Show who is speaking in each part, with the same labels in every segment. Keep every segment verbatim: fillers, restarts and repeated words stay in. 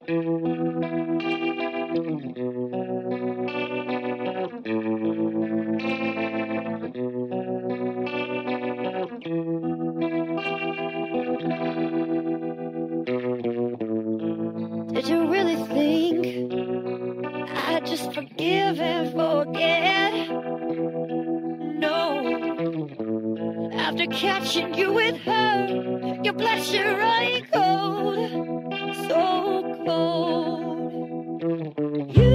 Speaker 1: Did you really think I'd just forgive and forget? No. After catching you with her, your blood should run cold, so cold. You,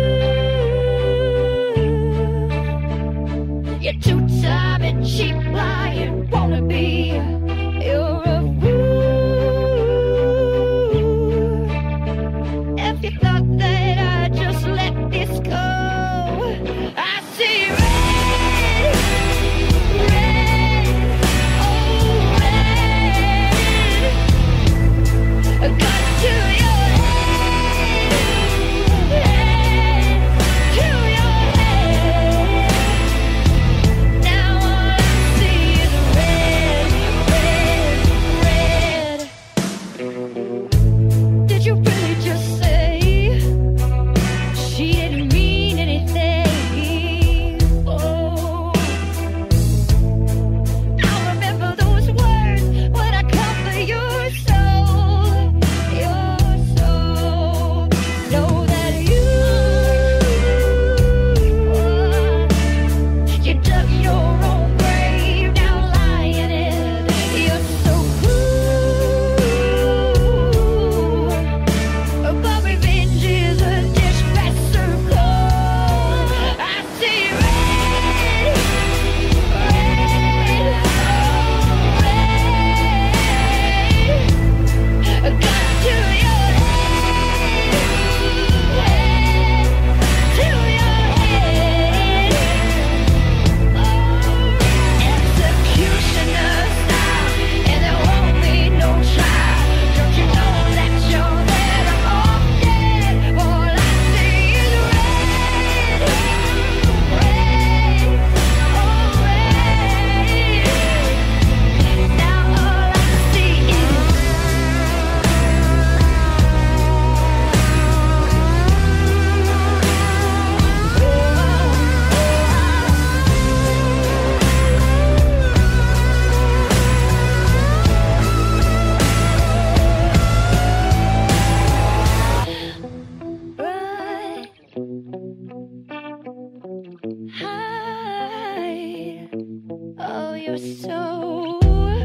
Speaker 1: you're two-time and cheap lying wannabe. You're a if you thought that I'd just let this go, I see red, red, oh red. A gun to your head, head to your head. Now all I see is red, red, red. Did you really just say she didn't mean anything? Oh, I'll remember those words when I cover your soul, your soul. Know that you, you dug your own grave, now lying in it. You're so cruel, but revenge is a dish best served cold. I see red, red, oh red. A gun to your head, head to your head. Oh, executioner style, and there won't be no trial. Don't you know that you're better off dead? All I see is red, red, oh red. Now all I see is run, hide. Oh, you're so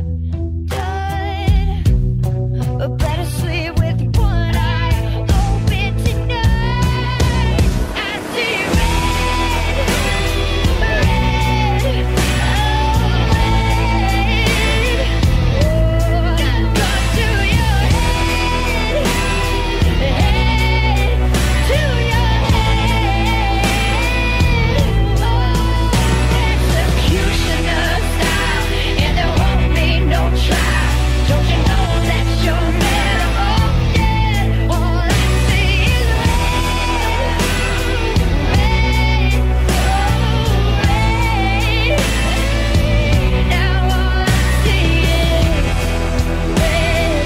Speaker 1: done. Better sleep with one eye open tonight. I see red, red, oh red. Gun to your head, head to your head. Oh, executioner style, and there won't be no trial. Don't you know that you're better off dead? All I see is red, red, oh red. Now all I see is red,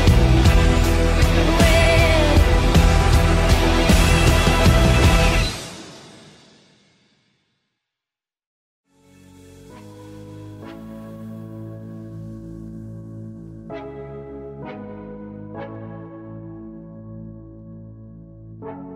Speaker 1: red.